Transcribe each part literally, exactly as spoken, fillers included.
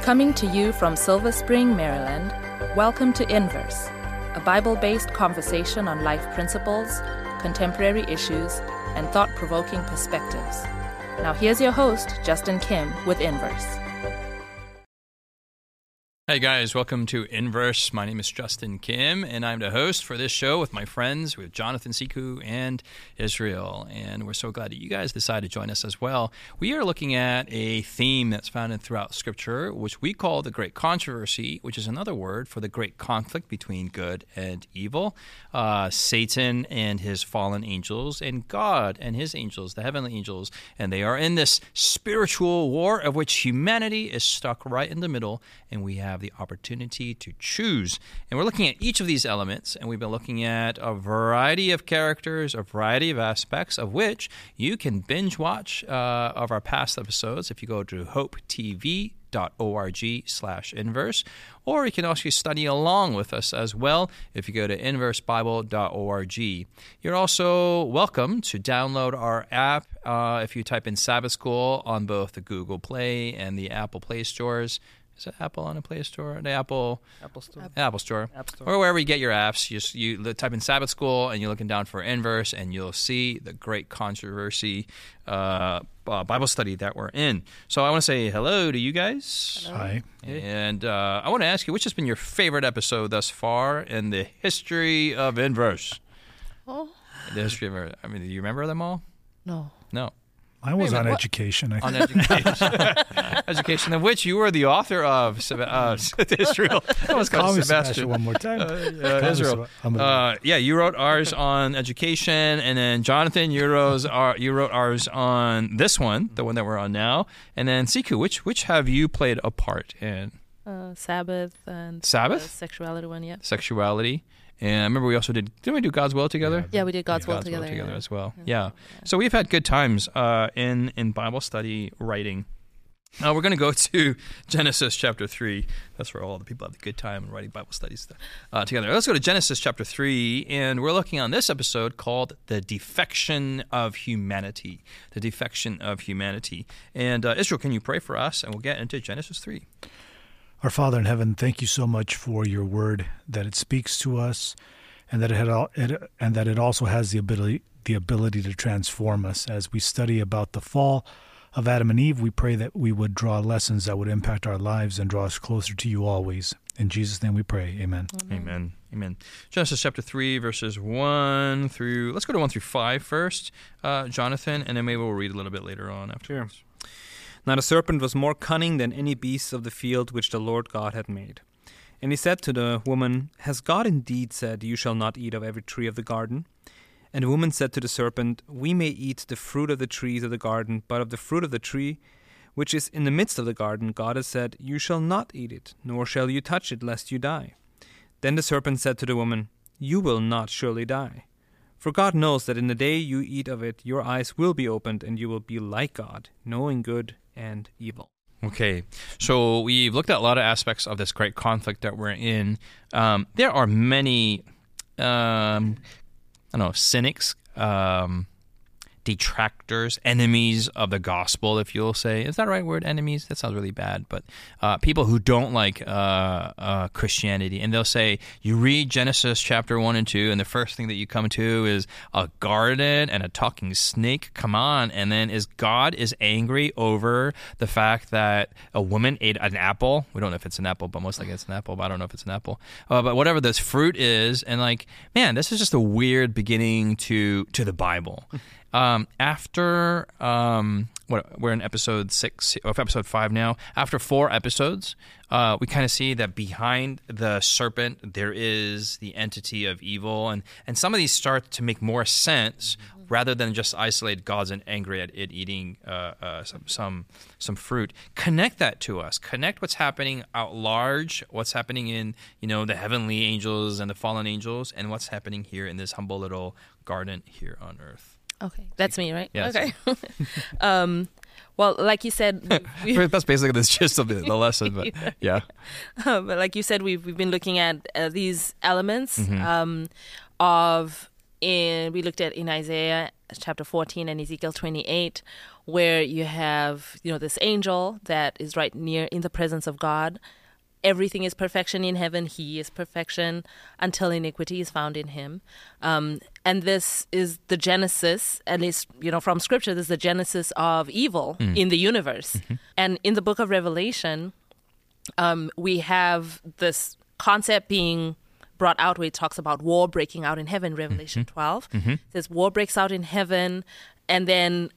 Coming to you from Silver Spring, Maryland, welcome to Inverse, a Bible-based conversation on life principles, contemporary issues, and thought-provoking perspectives. Now here's your host, Justin Kim, with Inverse. Hey guys, welcome to Inverse. My name is Justin Kim, and I'm the host for this show with my friends, with Jonathan Siku and Israel. And we're so glad that you guys decided to join us as well. We are looking at a theme that's found throughout Scripture, which we call the Great Controversy, which is another word for the great conflict between good and evil. Uh, Satan and his fallen angels, and God and his angels, the heavenly angels. And they are in this spiritual war of which humanity is stuck right in the middle, and we have the opportunity to choose. And we're looking at each of these elements, and we've been looking at a variety of characters, a variety of aspects, of which you can binge watch uh, of our past episodes if you go to hope t v dot org slash inverse, or you can also study along with us as well if you go to inverse bible dot org. You're also welcome to download our app uh, if you type in Sabbath School on both the Google Play and the Apple Play stores. Is it Apple on the Play Store? The Apple Apple Store. Apple Store. App Store. Or wherever you get your apps. You, just, you type in Sabbath School, and you're looking down for Inverse, and you'll see the Great Controversy uh, uh, Bible study that we're in. So I want to say hello to you guys. Hello. Hi. And uh, I want to ask you, which has been your favorite episode thus far in the history of Inverse? Oh, The history of I mean, do you remember them all? no. No. I was Wait a on minute, what? education. I On think. education, education, of which you were the author of Seb- uh, Israel. I was Call called me Sebastian. Sebastian one more time. Uh, Call uh, me Israel. Seb- I'm gonna- Uh, yeah, you wrote ours on education, and then Jonathan, you wrote, our, you wrote ours on this one, the one that we're on now, and then Siku, which which have you played a part in? Uh, Sabbath and Sabbath? the sexuality one, yeah. Sexuality. And I remember we also did, didn't we do God's Will together? Yeah, we did God's Will God's together. Will together yeah. as well. Yeah. Yeah. So we've had good times uh, in, in Bible study writing. Now we're going to go to Genesis chapter three. That's where all the people have the good time writing Bible studies uh, together. Let's go to Genesis chapter three, and we're looking on this episode called The Defection of Humanity. The Defection of Humanity. And uh, Israel, can you pray for us? And we'll get into Genesis three. Our Father in heaven, thank you so much for your word, that it speaks to us, and that it, had, al- it and that it also has the ability the ability to transform us. As we study about the fall of Adam and Eve, we pray that we would draw lessons that would impact our lives and draw us closer to you always. In Jesus' name we pray. Amen. Amen. Amen. Genesis chapter three, verses one through, let's go to one through five first, uh, Jonathan, and then maybe we'll read a little bit later on afterwards. Sure. Now the serpent was more cunning than any beast of the field which the Lord God had made. And he said to the woman, Has God indeed said, You shall not eat of every tree of the garden? And the woman said to the serpent, We may eat the fruit of the trees of the garden, but of the fruit of the tree which is in the midst of the garden, God has said, You shall not eat it, nor shall you touch it, lest you die. Then the serpent said to the woman, You will not surely die. For God knows that in the day you eat of it, your eyes will be opened, and you will be like God, knowing good and evil. Okay, so we've looked at a lot of aspects of this great conflict that we're in. Um, there are many, um, I don't know, cynics, um, detractors, enemies of the gospel, if you'll say. Is that the right word, enemies? That sounds really bad. But uh, people who don't like uh, uh, Christianity, and they'll say, you read Genesis chapter one and two, and the first thing that you come to is a garden and a talking snake. Come on. And then is God is angry over the fact that a woman ate an apple. We don't know if it's an apple, but most likely it's an apple, but I don't know if it's an apple. Uh, but whatever this fruit is, and like, man, this is just a weird beginning to, to the Bible. Um, after, um, what, we're in episode six, or episode five now. After four episodes, uh, we kind of see that behind the serpent, there is the entity of evil. And, and some of these start to make more sense rather than just isolate God's and angry at it eating uh, uh, some, some some fruit. Connect that to us. Connect what's happening out large, what's happening in, you know, the heavenly angels and the fallen angels, and what's happening here in this humble little garden here on earth. Okay, that's me, right? Yeah, okay. um, well, like you said, we, That's basically the gist of the, the lesson, but yeah. uh, but like you said, we've we've been looking at uh, these elements Mhm. um, of in we looked at in Isaiah chapter fourteen and Ezekiel twenty-eight, where you have, you know, this angel that is right near in the presence of God. Everything is perfection in heaven. He is perfection until iniquity is found in him. Um, and this is the genesis, at least, you know, from Scripture, this is the genesis of evil mm. in the universe. Mm-hmm. And in the book of Revelation, um, we have this concept being brought out where it talks about war breaking out in heaven, Revelation mm-hmm. twelve. Mm-hmm. It says war breaks out in heaven, and then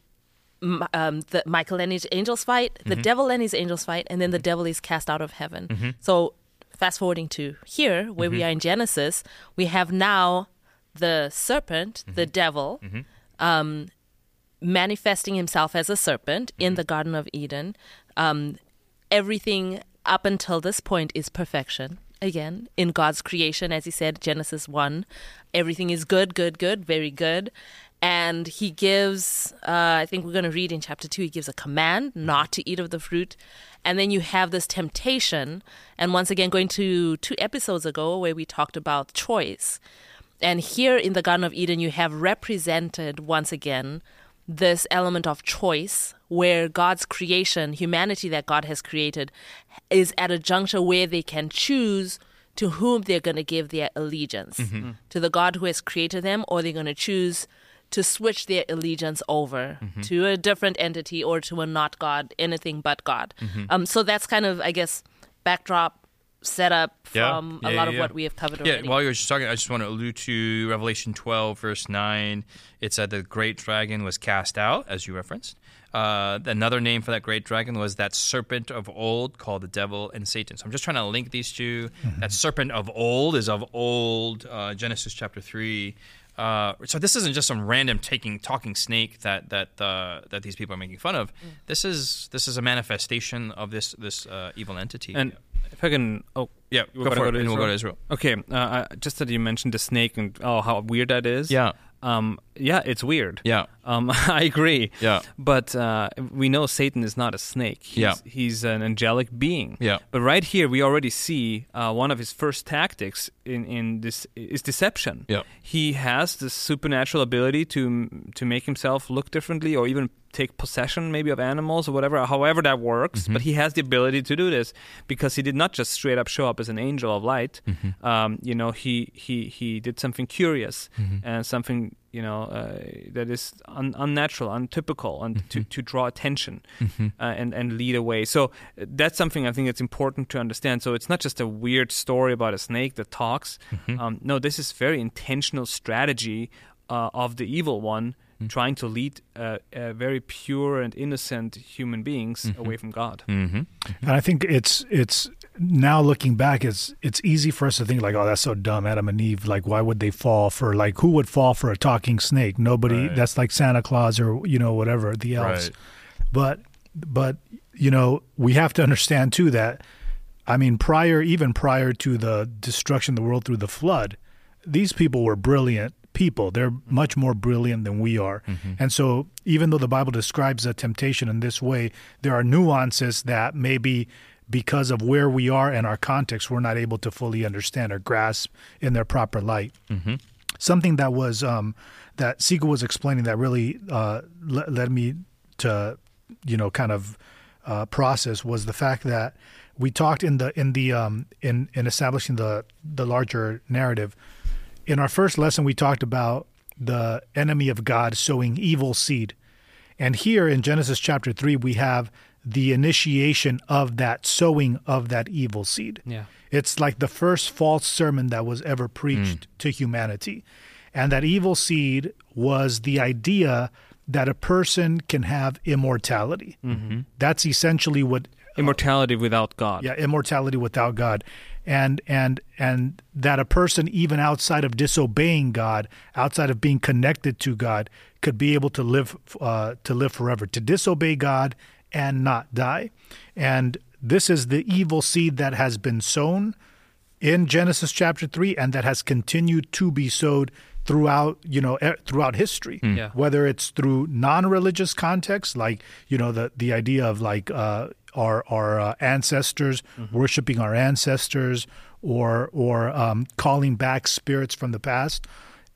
Um, the Michael and his angels fight, the mm-hmm. devil and his angels fight, and then the devil is cast out of heaven. Mm-hmm. So fast forwarding to here, where mm-hmm. we are in Genesis, we have now the serpent, mm-hmm. the devil, mm-hmm. um, manifesting himself as a serpent mm-hmm. in the Garden of Eden. Um, everything up until this point is perfection. Again, in God's creation, as he said, Genesis one, everything is good, good, good, very good. And he gives, uh, I think we're going to read in chapter two, he gives a command not to eat of the fruit. And then you have this temptation. And once again, going to two episodes ago where we talked about choice. And here in the Garden of Eden, you have represented once again this element of choice where God's creation, humanity that God has created, is at a juncture where they can choose to whom they're going to give their allegiance. Mm-hmm. To the God who has created them, or they're going to choose to switch their allegiance over mm-hmm. to a different entity or to a not God, anything but God. Mm-hmm. Um, so that's kind of, I guess, backdrop, setup from yeah. a yeah, lot yeah, of yeah. what we have covered yeah, already. While you're just talking, I just want to allude to Revelation twelve, verse nine. It said the great dragon was cast out, as you referenced. Uh, another name for that great dragon was that serpent of old called the devil and Satan. So I'm just trying to link these two. Mm-hmm. That serpent of old is of old, uh, Genesis chapter three. Uh, so this isn't just some random taking talking snake that that uh, that these people are making fun of. Mm. This is this is a manifestation of this this uh, evil entity. And if I can, oh yeah, go for go it, and we'll go to Israel. Okay, uh, I, just that you mentioned the snake and oh how weird that is. Yeah. Um, yeah, it's weird. Yeah. Um, I agree. Yeah. But uh, we know Satan is not a snake. He's, yeah. he's an angelic being. Yeah. But right here, we already see uh, one of his first tactics in, in this is deception. Yeah. He has this supernatural ability to to make himself look differently or even take possession maybe of animals or whatever, however that works. Mm-hmm. But he has the ability to do this because he did not just straight up show up as an angel of light. Mm-hmm. Um, you know, he, he, he did something curious mm-hmm. and something, you know, uh, that is un- unnatural, untypical, and mm-hmm. to, to draw attention mm-hmm. uh, and, and lead away. So that's something I think that's important to understand. So it's not just a weird story about a snake that talks. Mm-hmm. Um, no, this is very intentional strategy uh, of the evil one mm-hmm. trying to lead uh, uh, very pure and innocent human beings mm-hmm. away from God. Mm-hmm. And I think it's it's now looking back, it's it's easy for us to think like, oh, that's so dumb, Adam and Eve. Like, why would they fall for like who would fall for a talking snake? Nobody. Right. That's like Santa Claus or you know whatever the elves. Right. But but you know we have to understand too that I mean prior even prior to the destruction of the world through the flood, these people were brilliant people. They're much more brilliant than we are. Mm-hmm. And so even though the Bible describes a temptation in this way, there are nuances that maybe because of where we are and our context, we're not able to fully understand or grasp in their proper light. Mm-hmm. Something that was um, that Sika was explaining that really uh, le- led me to, you know, kind of uh, process was the fact that we talked in the in the um, in in establishing the the larger narrative. In our first lesson, we talked about the enemy of God sowing evil seed. And here in Genesis chapter three, we have the initiation of that sowing of that evil seed. Yeah. It's like the first false sermon that was ever preached mm. to humanity. And that evil seed was the idea that a person can have immortality. Mm-hmm. That's essentially what... Immortality uh, without God. Yeah, immortality without God. And and and that a person, even outside of disobeying God, outside of being connected to God, could be able to live uh, to live forever, to disobey God and not die. And this is the evil seed that has been sown in Genesis chapter three, and that has continued to be sowed throughout, you know, throughout history. Mm. Yeah. Whether it's through non-religious contexts, like you know the the idea of like. Uh, our our uh, ancestors, mm-hmm. worshiping our ancestors, or or um, calling back spirits from the past,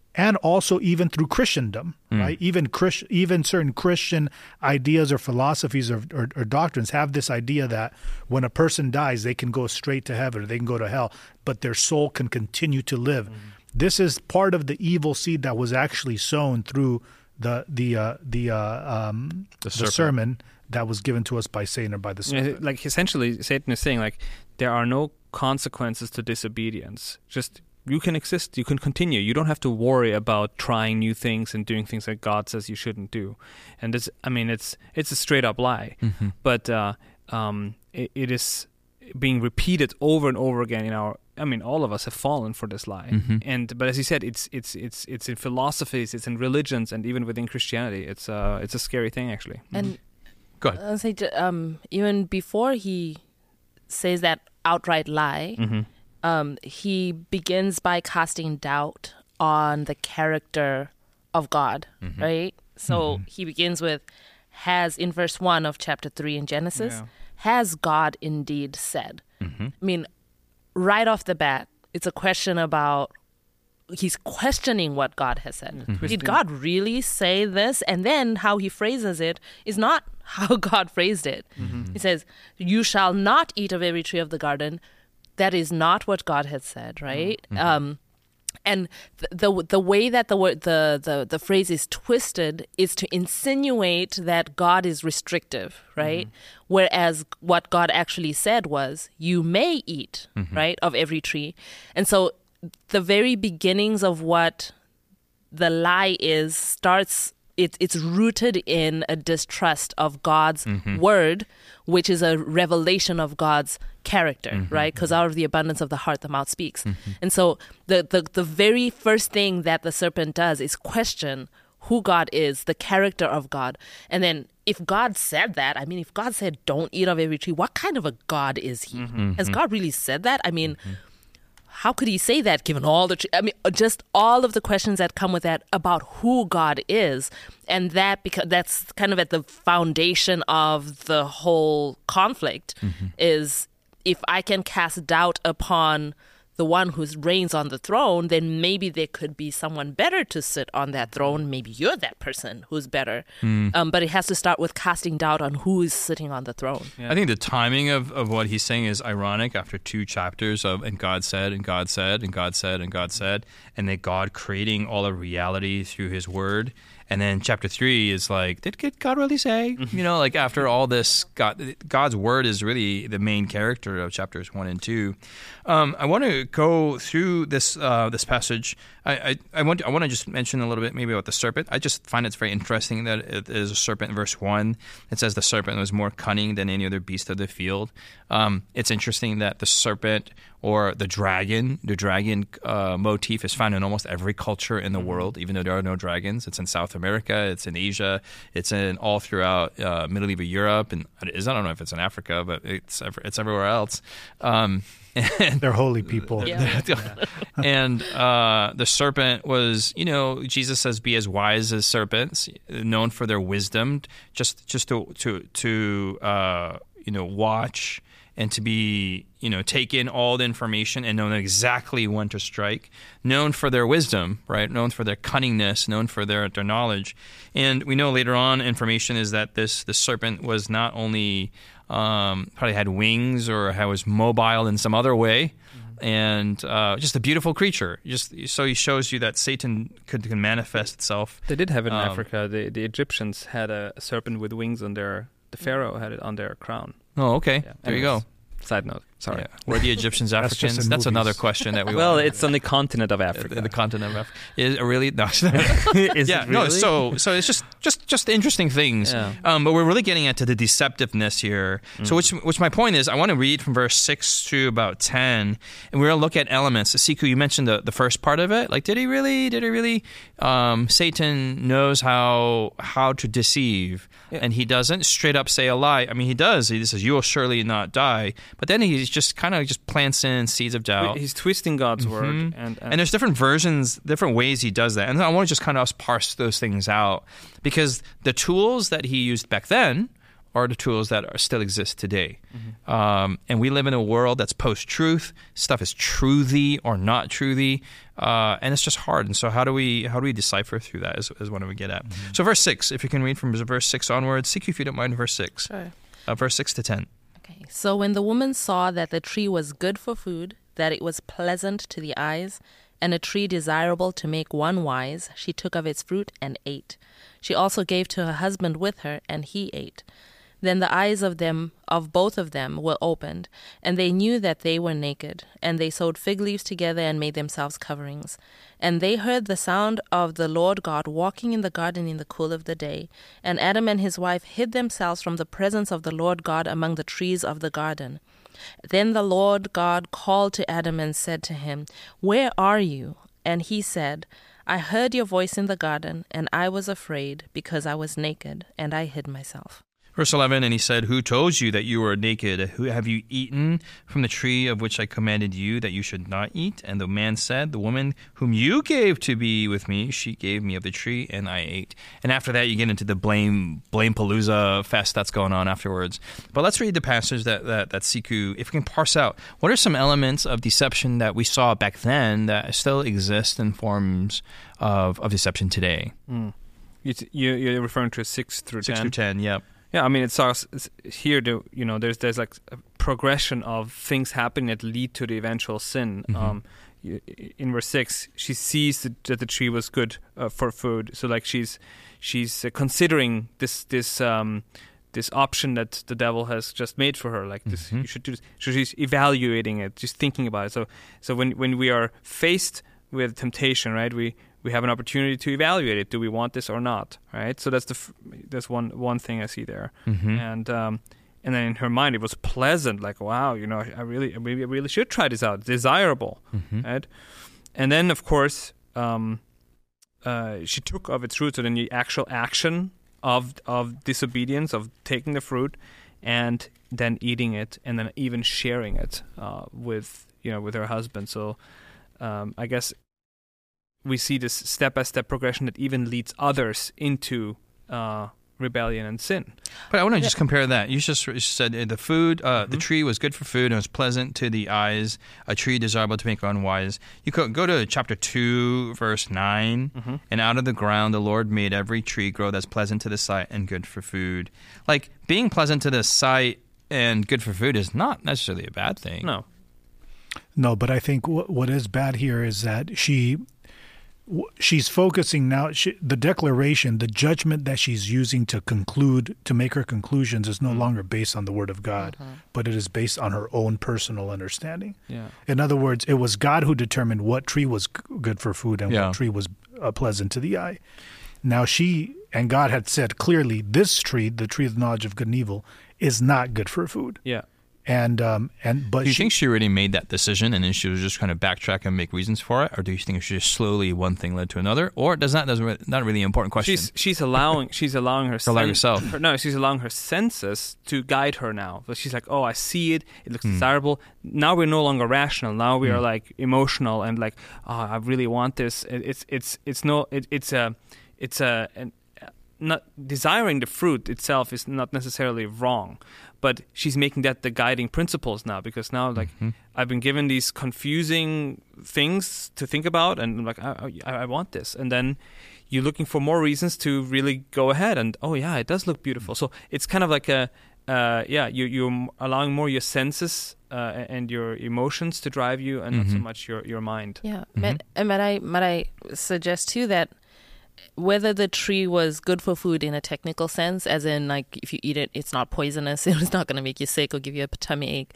and also even through Christendom, mm. right? Even Christ, even certain Christian ideas or philosophies or, or, or doctrines have this idea that when a person dies, they can go straight to heaven or they can go to hell, but their soul can continue to live. Mm. This is part of the evil seed that was actually sown through the the uh, the uh, um, the, the sermon that was given to us by Satan or by the serpent. Like essentially, Satan is saying, like, there are no consequences to disobedience. Just you can exist, you can continue. You don't have to worry about trying new things and doing things that God says you shouldn't do. And this, I mean, it's it's a straight up lie, mm-hmm. but uh, um, it, it is being repeated over and over again in our. I mean, all of us have fallen for this lie, mm-hmm. and but as you said, it's it's it's it's in philosophies, it's in religions, and even within Christianity, it's uh it's a scary thing actually. And mm-hmm. go ahead. I'll say, um, even before he says that outright lie. Mm-hmm. Um, he begins by casting doubt on the character of God, mm-hmm. right? So mm-hmm. he begins with, has, in verse one of chapter three in Genesis, yeah. has God indeed said? Mm-hmm. I mean, right off the bat, it's a question about, he's questioning what God has said. Mm-hmm. Did God really say this? And then how he phrases it is not how God phrased it. Mm-hmm. He says, you shall not eat of every tree of the garden. That is not what God had said, right? Mm-hmm. Um, and the, the the way that the word the, the the phrase is twisted is to insinuate that God is restrictive, right? Mm-hmm. Whereas what God actually said was, "You may eat, mm-hmm. right, of every tree." And so, the very beginnings of what the lie is starts. It's it's rooted in a distrust of God's mm-hmm. word, which is a revelation of God's character, mm-hmm. right? Because out of the abundance of the heart, the mouth speaks. Mm-hmm. And so the, the the very first thing that the serpent does is question who God is, the character of God. And then if God said that, I mean, if God said, don't eat of every tree, what kind of a God is he? Mm-hmm. Has God really said that? I mean... Mm-hmm. How could he say that given all the, I mean, just all of the questions that come with that about who God is. And that, because that's kind of at the foundation of the whole conflict, mm-hmm. is if I can cast doubt upon the one who reigns on the throne, then maybe there could be someone better to sit on that throne. Maybe you're that person who's better. Mm. Um, but it has to start with casting doubt on who is sitting on the throne. Yeah. I think the timing of, of what he's saying is ironic after two chapters of, and God said, and God said, and God said, and God said, and then God creating all of reality through his word. And then chapter three is like, did God really say? You know, like after all this, God, God's word is really the main character of chapters one and two. Um, I want to go through this uh, this passage. I, I, I want to, I want to just mention a little bit maybe about the serpent. I just find it's very interesting that it is a serpent in verse one. It says the serpent was more cunning than any other beast of the field. Um, it's interesting that the serpent or the dragon, the dragon uh, motif is found in almost every culture in the world, even though there are no dragons. It's in South America, it's in Asia, it's in all throughout uh, medieval Europe, and I don't know if it's in Africa, but it's it's everywhere else. Um, and They're holy people. Yeah. And uh, the serpent was, you know, Jesus says, "Be as wise as serpents," known for their wisdom, just just to to to uh, you know watch. And to be, you know, take in all the information and know exactly when to strike, known for their wisdom, right? Known for their cunningness, known for their, their knowledge. And we know later on information is that this, this serpent was not only um, probably had wings or was mobile in some other way, mm-hmm. and uh, just a beautiful creature. Just so he shows you that Satan could can manifest itself. They did have it in um, Africa. The, the Egyptians had a serpent with wings on their. The Pharaoh had it on their crown. Oh, okay. Yeah. Anyways, there you go. Side note. Sorry. Yeah. Were the Egyptians That's Africans? That's another question that we Well, want. it's on the continent of Africa. The, the continent of Africa. Is it really? No. Is yeah, it really? no, so so it's just just just interesting things. Yeah. Um, but we're really getting into the deceptiveness here. Mm. So which which my point is, I want to read from verse six to about ten, and we're going to look at elements. Siku, you mentioned the, the first part of it. Like, did he really, did he really, um, Satan knows how how to deceive, yeah. and he doesn't straight up say a lie. I mean, he does. He says, you will surely not die. But then he's just kind of just plants in seeds of doubt. He's twisting God's mm-hmm. word. And, and and there's different versions, different ways he does that. And I want to just kind of parse those things out, because the tools that he used back then are the tools that are, still exist today. Mm-hmm. Um, and we live in a world that's post-truth. Stuff is truthy or not truthy, uh, and it's just hard. And so how do we how do we decipher through that is, is what we get at. Mm-hmm. So verse six, if you can read from verse six onwards, seek you if you don't mind verse six. Sure. Uh, verse six to ten. Okay. So when the woman saw that the tree was good for food, that it was pleasant to the eyes, and a tree desirable to make one wise, she took of its fruit and ate. She also gave to her husband with her, and he ate. Then the eyes of them, of both of them, were opened, and they knew that they were naked. And they sewed fig leaves together and made themselves coverings. And they heard the sound of the Lord God walking in the garden in the cool of the day. And Adam and his wife hid themselves from the presence of the Lord God among the trees of the garden. Then the Lord God called to Adam and said to him, "Where are you?" And he said, "I heard your voice in the garden, and I was afraid, because I was naked, and I hid myself." Verse eleven, and he said, "Who told you that you were naked? Who have you eaten from the tree of which I commanded you that you should not eat?" And the man said, "The woman whom you gave to be with me, she gave me of the tree, and I ate." And after that, you get into the blame blame palooza fest that's going on afterwards. But let's read the passage that, that, that Siku, if we can parse out, what are some elements of deception that we saw back then that still exist in forms of, of deception today? Mm. You, you, you're referring to six through six ten? through ten, yep. Yeah, I mean, it's, it's here. To, you know, there's there's like a progression of things happening that lead to the eventual sin. Mm-hmm. Um, in verse six, she sees that, that the tree was good uh, for food. So like she's she's uh, considering this this um, this option that the devil has just made for her. Like this, mm-hmm. you should do this. So she's evaluating it, just thinking about it. So so when when we are faced with temptation, right, we. We have an opportunity to evaluate it. Do we want this or not? Right. So that's the f- that's one one thing I see there. Mm-hmm. And um, and then in her mind it was pleasant. Like, wow, you know, I really maybe I really should try this out. Desirable, mm-hmm. right? And then of course um, uh, she took of its fruit. So then the actual action of of disobedience, of taking the fruit, and then eating it, and then even sharing it uh, with you know with her husband. So um, I guess. We see this step-by-step progression that even leads others into uh, rebellion and sin. But I want to just compare that. You just said the food, uh, mm-hmm. the tree was good for food and it was pleasant to the eyes, a tree desirable to make one wise. You could go to chapter two, verse nine, mm-hmm. and out of the ground the Lord made every tree grow that's pleasant to the sight and good for food. Like, being pleasant to the sight and good for food is not necessarily a bad thing. No. No, but I think what, what is bad here is that she... she's focusing now, she, the declaration, the judgment that she's using to conclude, to make her conclusions is no mm. longer based on the Word of God, uh-huh. but it is based on her own personal understanding. Yeah. In other words, it was God who determined what tree was good for food and yeah. what tree was uh, pleasant to the eye. Now she, and God had said clearly, this tree, the tree of the knowledge of good and evil, is not good for food. Yeah. And um and but do you she, think she already made that decision and then she was just kind of backtrack and make reasons for it, or do you think she just slowly one thing led to another, or does that doesn't not really an important question? She's she's allowing she's allowing her sen- herself. Her, no, she's allowing her senses to guide her now. But she's like, oh, I see it. It looks mm. desirable. Now we're no longer rational. Now we mm. are like emotional and like, oh, I really want this. It, it's it's it's no it, it's a it's a an, not desiring the fruit itself is not necessarily wrong. But she's making that the guiding principles now, because now, like, mm-hmm. I've been given these confusing things to think about, and I'm like, I, I, I want this. And then you're looking for more reasons to really go ahead, and oh yeah, it does look beautiful. So it's kind of like a, uh, yeah, you, you're allowing more your senses uh, and your emotions to drive you, and mm-hmm. not so much your, your mind. Yeah, mm-hmm. but, and might I might I suggest too that whether the tree was good for food in a technical sense, as in like if you eat it, it's not poisonous, it's not going to make you sick or give you a tummy ache,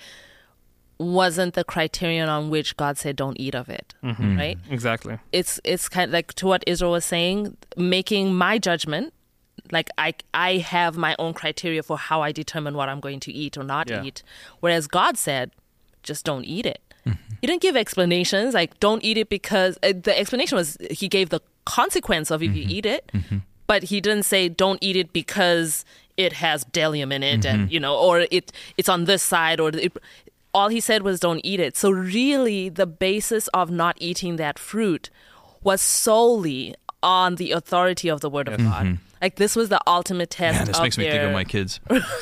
wasn't the criterion on which God said don't eat of it, mm-hmm. right? Exactly. It's it's kind of like to what Israel was saying, making my judgment, like I I have my own criteria for how I determine what I'm going to eat or not yeah. eat, whereas God said, just don't eat it. Mm-hmm. He didn't give explanations like don't eat it because uh, the explanation was he gave the consequence of if mm-hmm. you eat it, mm-hmm. but he didn't say don't eat it because it has bdellium in it, mm-hmm. and you know, or it it's on this side, or it, all he said was don't eat it. So really, the basis of not eating that fruit was solely on the authority of the Word of mm-hmm. God. Like this was the ultimate test. Man, this of makes me their... think of my kids.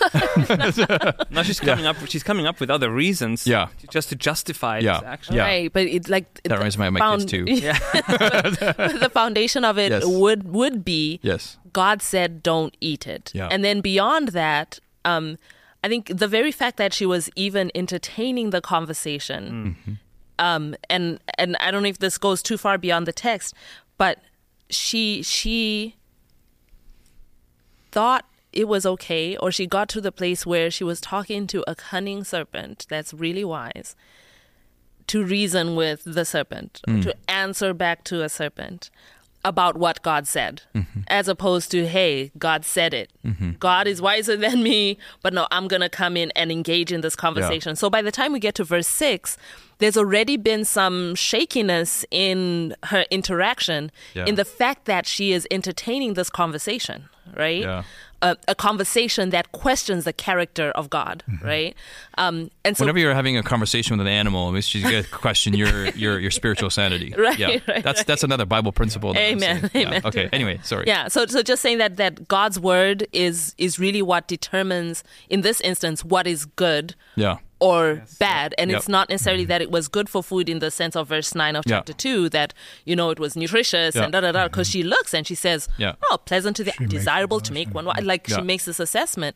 Now she's coming up. She's coming up with other reasons. Yeah. Just to justify Yeah. this action. Yeah. Right, but it like That reminds me of my found- kids too. Yeah. the foundation of it Yes. would would be Yes. God said don't eat it. Yeah. And then beyond that, um, I think the very fact that she was even entertaining the conversation, Mm-hmm. um, and and I don't know if this goes too far beyond the text, but she she thought it was okay, or she got to the place where she was talking to a cunning serpent that's really wise, to reason with the serpent, Mm. to answer back to a serpent about what God said, Mm-hmm. as opposed to, hey, God said it. God is wiser than me, but no, I'm going to come in and engage in this conversation. So by the time we get to verse six, there's already been some shakiness in her interaction, Yeah. in the fact that she is entertaining this conversation, right? Yeah. A, a conversation that questions the character of God, right? Um, and so Whenever you're having a conversation with an animal, it makes you get to question your, your, your spiritual sanity. Right, Yeah. right, That's right. that's another Bible principle. that I'm Amen, saying. amen. Yeah. Okay. Anyway, sorry. Yeah, so so just saying that that God's word is is really what determines, in this instance, what is good Yeah. or bad. And Yep. it's not necessarily that it was good for food in the sense of verse nine of Yeah. chapter two, that, you know, it was nutritious Yeah. and da da da, because she looks and she says, Yeah. oh, pleasant to the makes desirable the to make one. assessment. Like Yeah. she makes this assessment,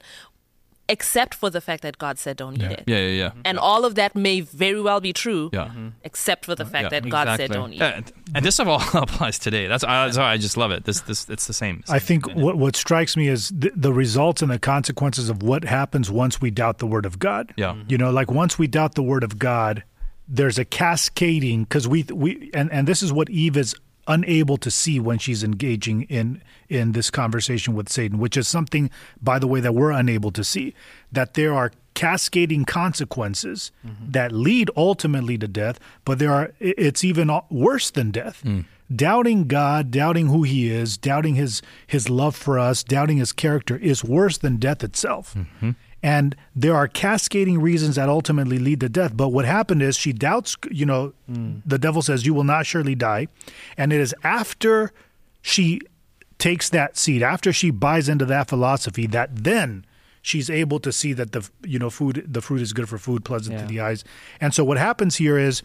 except for the fact that God said don't Yeah. eat it. Yeah. Yeah. Yeah. And all of that may very well be true, Yeah. except for the fact Yeah. that God said Exactly. don't eat. Yeah, and, and this all applies today. That's, uh, that's why I just love it. This this it's the same. I think what what strikes me is the, the results and the consequences of what happens once we doubt the word of God. Yeah. You know, like once we doubt the word of God, there's a cascading, because we we and, and this is what Eve is unable to see when she's engaging in in this conversation with Satan, which is something, by the way, that we're unable to see, that there are cascading consequences that lead ultimately to death, but there are it- it's even worse than death. Doubting God, doubting who he is, doubting his his love for us, doubting his character is worse than death itself. And there are cascading reasons that ultimately lead to death. But what happened is she doubts, you know, the devil says, you will not surely die. And it is after she takes that seed, after she buys into that philosophy, that then she's able to see that the, you know, food, the fruit is good for food, pleasant to Yeah. the eyes. And so what happens here is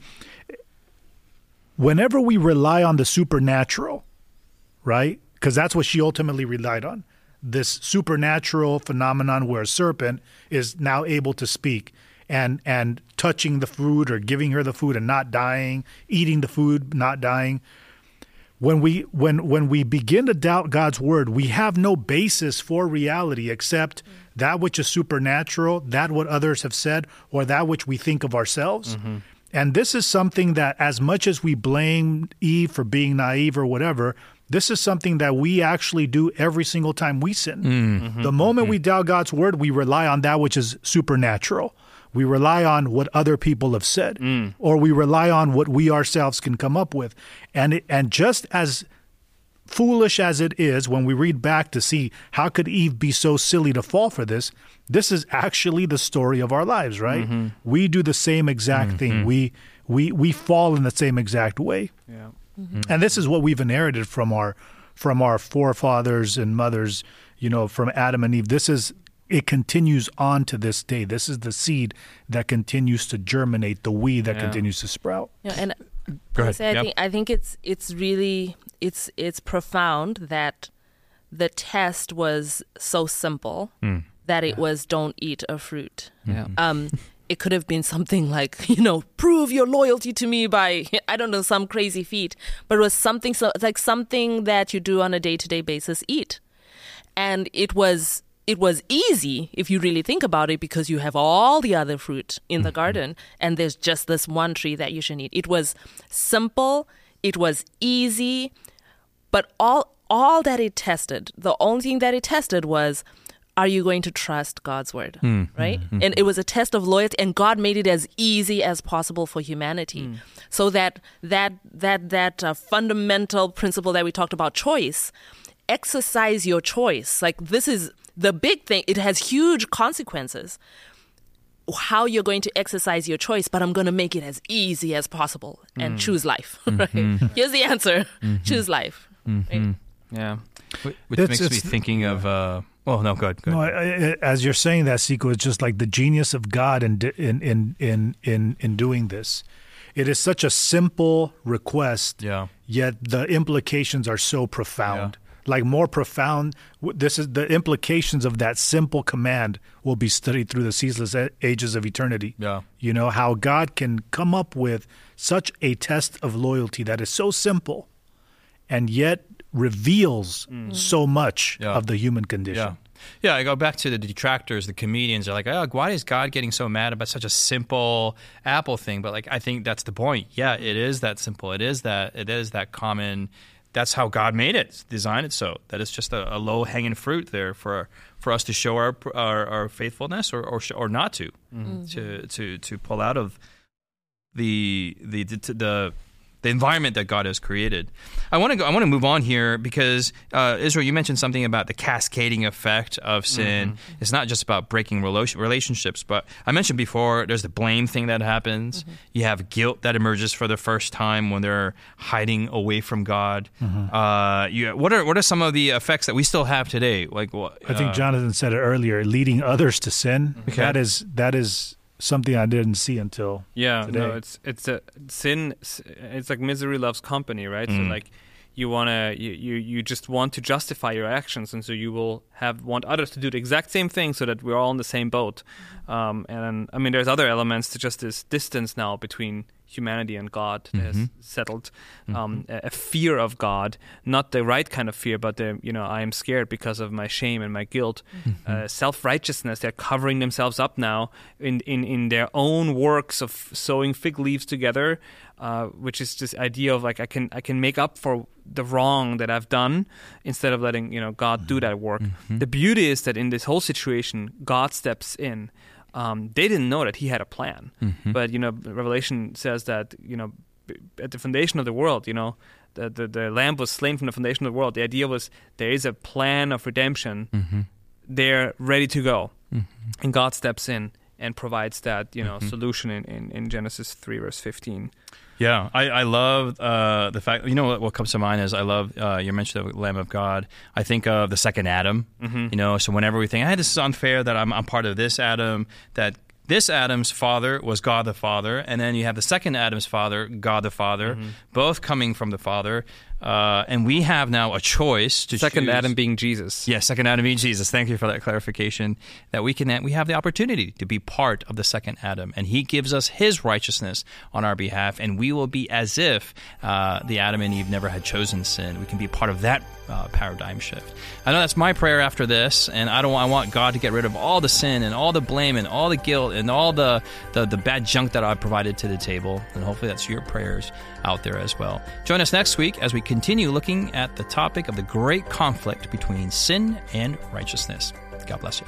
whenever we rely on the supernatural, right? Because that's what she ultimately relied on. This supernatural phenomenon where a serpent is now able to speak and and touching the food or giving her the food and not dying, eating the food, not dying. When we when when we begin to doubt God's word, we have no basis for reality except that which is supernatural, that what others have said, or that which we think of ourselves. And this is something that, as much as we blame Eve for being naive or whatever, this is something that we actually do every single time we sin. The moment we doubt God's word, we rely on that which is supernatural. We rely on what other people have said, or we rely on what we ourselves can come up with. And it, and just as foolish as it is when we read back to see how could Eve be so silly to fall for this, this is actually the story of our lives, right? We do the same exact thing. We we we fall in the same exact way. Yeah. And this is what we've inherited from our from our forefathers and mothers, you know, from Adam and Eve. This is it continues on to this day. This is the seed that continues to germinate, the weed that Yeah. continues to sprout. Yeah, and Go ahead. I, say, I Yep. think I think it's it's really it's it's profound that the test was so simple that it was don't eat a fruit. Yeah. Um, it could have been something like, you know, prove your loyalty to me by, I don't know, some crazy feat, but it was something so like something that you do on a day to day basis. Eat, and it was. It was easy if you really think about it because you have all the other fruit in the garden and there's just this one tree that you should eat. It was simple, it was easy, but all all that it tested, the only thing that it tested was, are you going to trust God's word, right? And it was a test of loyalty, and God made it as easy as possible for humanity, so that that that that uh, fundamental principle that we talked about, choice, exercise your choice. Like this is the big thing. It has huge consequences how you're going to exercise your choice, but I'm going to make it as easy as possible and choose life, right? Here's the answer. Choose life. Right? Yeah. Which, which It's- makes me it's- thinking of. Uh, oh no, good, good. No, I, I, as you're saying that, Siko, it's just like the genius of God in di- in in in in, in doing this. It is such a simple request, Yeah. yet the implications are so profound. Like more profound. w- This is the implications of that simple command will be studied through the ceaseless a- ages of eternity. Yeah. You know how God can come up with such a test of loyalty that is so simple, and yet reveals so much Yeah. of the human condition. Yeah. Yeah, I go back to the detractors, the comedians. They're like, oh, why is God getting so mad about such a simple Apple thing? But like, I think that's the point. Yeah, it is that simple. It is that. It is that common. That's how God made it, designed it so that it's just a, a low hanging fruit there for for us to show our our, our faithfulness or or, sh- or not to, Mm-hmm. to to to pull out of the the the. the the environment that God has created. I want to go. I want to move on here because uh, Israel, you mentioned something about the cascading effect of sin. Mm-hmm. It's not just about breaking relo- relationships, but I mentioned before there's the blame thing that happens. Mm-hmm. You have guilt that emerges for the first time when they're hiding away from God. Mm-hmm. Uh, you, what are what are some of the effects that we still have today? Like what? I think uh, Jonathan said it earlier, leading others to sin. Okay. That is that is something I didn't see until Yeah, today. no, it's it's a sin. It's like misery loves company, right? Mm. So like, you wanna you, you you just want to justify your actions, and so you will have want others to do the exact same thing, so that we're all in the same boat. Um, and I mean, there's other elements to just this distance now between humanity and God that has Mhm. settled. Um, a, a fear of God, not the right kind of fear, but the you know I am scared because of my shame and my guilt. Uh, self-righteousness. They're covering themselves up now in in in their own works of sewing fig leaves together, uh, which is this idea of like I can I can make up for the wrong that I've done instead of letting you know God do that work. The beauty is that in this whole situation, God steps in. Um, they didn't know that he had a plan, but you know, Revelation says that you know, b- at the foundation of the world, you know, the, the the Lamb was slain from the foundation of the world. The idea was there is a plan of redemption. Mm-hmm. They're ready to go, and God steps in and provides that you know Mhm. solution in, in, in Genesis three verse fifteen. Yeah, I, I love uh, the fact. You know what, what comes to mind is I love uh, your mention of the Lamb of God. I think of the second Adam. Mm-hmm. You know, so whenever we think, "Hey, this is unfair that I'm, I'm part of this Adam," that this Adam's father was God the Father, and then you have the second Adam's father, God the Father, Mm-hmm. both coming from the Father, uh, and we have now a choice to Second choose. Adam being Jesus. Yeah, second Adam being Jesus. Thank you for that clarification. That we can we have the opportunity to be part of the second Adam, and He gives us His righteousness on our behalf, and we will be as if uh, the Adam and Eve never had chosen sin. We can be part of that uh, paradigm shift. I know that's my prayer after this, and I don't. I want God to get rid of all the sin and all the blame and all the guilt and all the the, the bad junk that I've provided to the table, and hopefully that's your prayers out there as well. Join us next week as we continue looking at the topic of the great conflict between sin and righteousness. God bless you.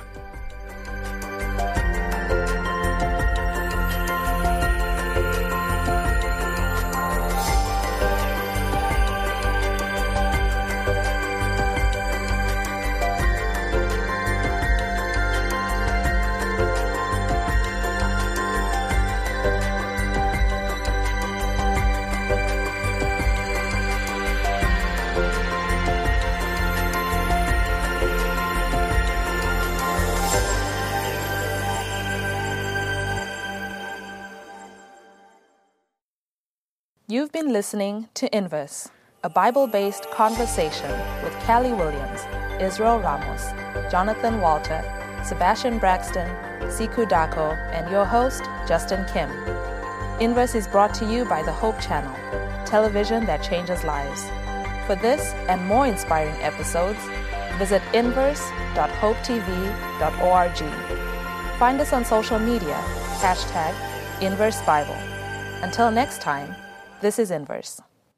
You've been listening to Inverse, a Bible-based conversation with Callie Williams, Israel Ramos, Jonathan Walter, Sebastian Braxton, Siku Dako, and your host, Justin Kim. Inverse is brought to you by the Hope Channel, television that changes lives. For this and more inspiring episodes, visit inverse dot hope t v dot org. Find us on social media, hashtag Inverse Bible. Until next time, this is Inverse.